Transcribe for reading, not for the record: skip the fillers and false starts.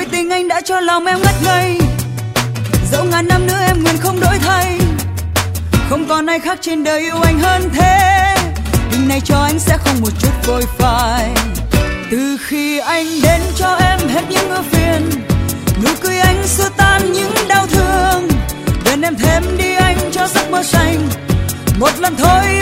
tình anh đã cho lòng em ngất ngây. Dẫu ngàn năm nữa em nguyện không đổi thay, không còn ai khác trên đời yêu anh hơn thế. Tình này cho anh sẽ không một chút vội phai. Từ khi anh đến cho em hết những ưu phiền, nụ cười anh xua tan những đau thương. Bên em thêm đi anh cho giấc mơ xanh, một lần thôi